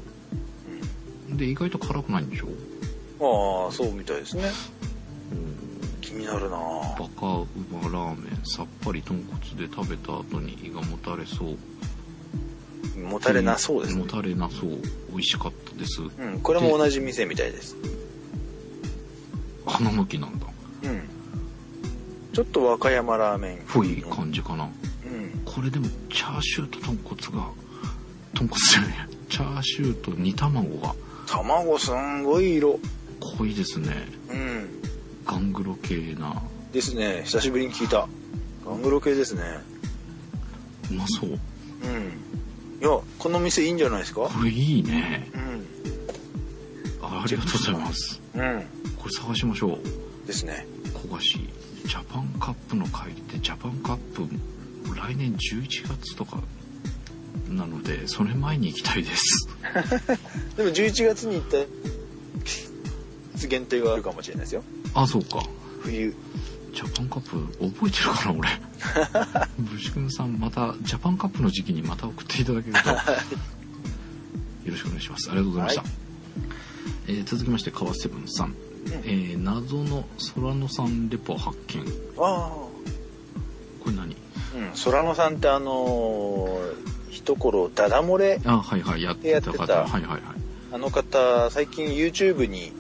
で、意外と辛くないんでしょ。 そうみたいですね。気になるな。 バカウマラーメン、さっぱり豚骨で食べた後に胃がもたれそう。 もたれなそうですね。 もたれなそう。美味しかったです。 これも同じ店みたいです。 花の木なんだ。 ちょっと和歌山ラーメンっぽい感じかな。これでもチャーシューと豚骨じゃない。チャーシューと煮卵が。 卵すんごい色。 濃いですね。ガングロ系な。 ですね。久しぶりに聞いた。ガングロ系ですね。 うまそう。 いや、この店いいんじゃないですか。 これいいね。ありがとうございます。これ探しましょう。 ですね。 古賀市ジャパンカップの帰りってジャパンカップ来年11月とかなのでそれ前に行きたいです。 でも11月に行った限定があるかもしれないですよ。 そうか。 冬ジャパンカップ覚えてるかな俺。ブシ君さんまたジャパンカップの時期にまた送っていただけるとよろしくお願いします。ありがとうございました。続きまして川セブンさん。謎の空野さんレポ発見。これ何？ 空野さんって一頃ダダ漏れやってた方。 あの方最近 YouTube に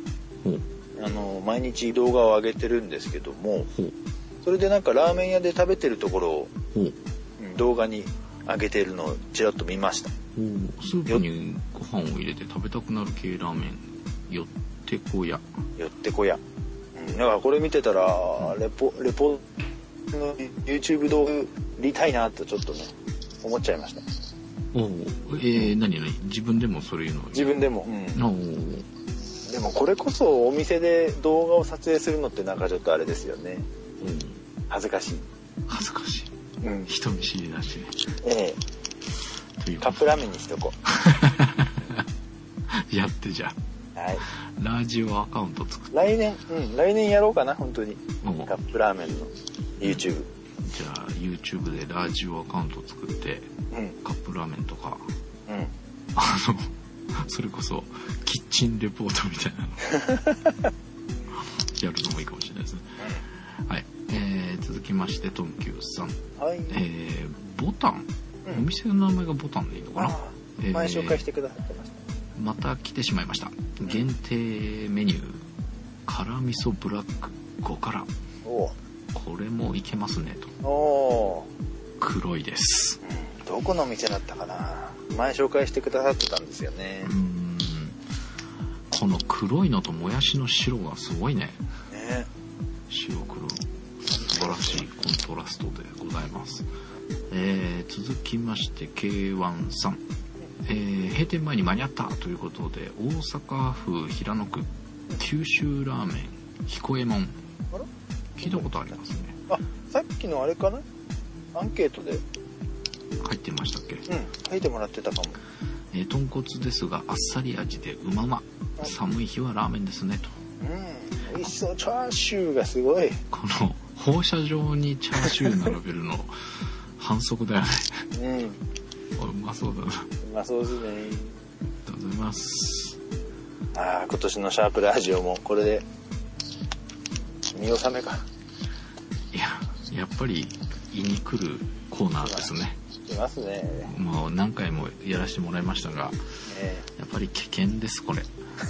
毎日動画を上げてるんですけども、それでなんかラーメン屋で食べてるところを動画に上げてるのをちらっと見ました。 スープにご飯を入れて食べたくなる系ラーメン、よってこや。 よってこや。だからこれ見てたら、レポの YouTube 動画見たいなとちょっとね思っちゃいました。 何自分でもそういうの？ 自分でも。でもこれこそお店で動画を撮影するのってなんかちょっとあれですよね。恥ずかしい。 人見知りだしね。 カップラーメンにしとこう。やってじゃあ。はい。ラジオアカウント作って。 来年やろうかな本当に。カップラーメンの YouTube。 じゃあ YouTube でラジオアカウント作って、カップラーメンとか、それこそキッチンレポートみたいなのやるのもいいかもしれないですね。はい。続きましてトンキューさん。はい。ボタン、お店の名前がボタンでいいのかな。 前紹介してくださってました。 また来てしまいました。限定メニュー辛味噌ブラック5辛。これもいけますねと。黒いです。 どこの店だったかな。前紹介してくださってたんですよね。 この黒いのともやしの白がすごいね。白黒素晴らしいコントラストでございます。続きまして K1 さん、閉店前に間に合ったということで、大阪府平野区九州ラーメン彦右衛門、聞いたことありますね。 さっきのあれかな、アンケートで入ってましたっけ。 書いてもらってたかも。 豚骨ですがあっさり味でうまま、寒い日はラーメンですねと。 美味しそう。チャーシューがすごい。 この放射状にチャーシュー並べるの反則だよね。うまそうだな。うまそうですね。 ありがとうございます。 今年のシャープラジオもこれで見納めか。 やっぱり胃に来るコーナーですね。 来ますね。 もう何回もやらせてもらいましたが、やっぱり危険ですこれ。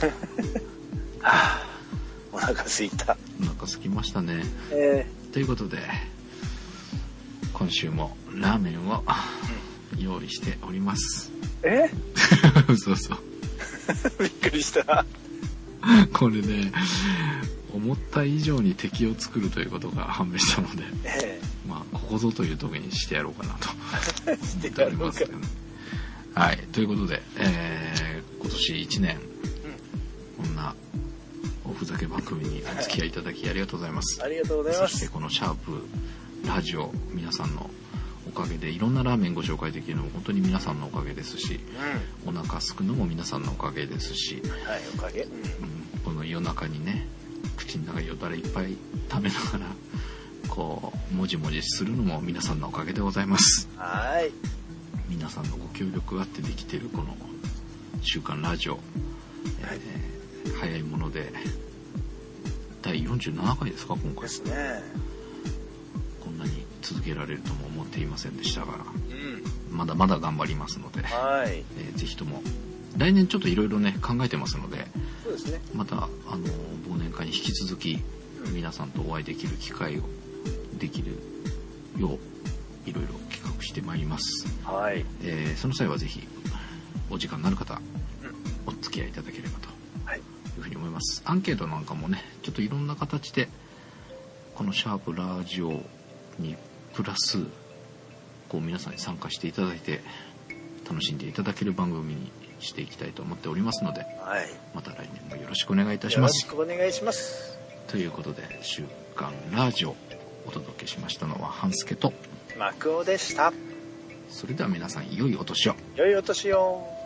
お腹すいた。 お腹すきましたね。ということで今週もラーメンを用意しております。そうそう。 びっくりした。 これね、思った以上に敵を作るということが判明したので、ここぞという時にしてやろうかなと思っておりますけどね。はい、ということで、今年1年、こんなおふざけ番組にお付き合いいただきありがとうございます。 ありがとうございます。 そしてこのシャープラジオ、皆さんのおかげでいろんなラーメンご紹介できるのも本当に皆さんのおかげですし、お腹すくのも皆さんのおかげですし、 おかげ、 この夜中にね、口の中よだれいっぱい食べながらこうもじもじするのも皆さんのおかげでございます。皆さんのご協力があってできているこの週刊ラジオ、早いもので第47回ですか今回ですね。こんなに続けられるとも思っていませんでしたが、まだまだ頑張りますので、ぜひとも来年ちょっといろいろね考えてますので、 そうですね、 また忘年会に引き続き皆さんとお会いできる機会をできるよういろいろ企画してまいります。その際はぜひお時間のある方、お付き合いいただければというふうに思います。アンケートなんかもねちょっといろんな形でこのシャープラジオにプラスこう皆さんに参加していただいて楽しんでいただける番組にしていきたいと思っておりますので、また来年もよろしくお願いいたします。 よろしくお願いします。 ということで週刊ラジオお届けしましたのは半助とマクオでした。 それでは皆さん良いお年を。 良いお年を。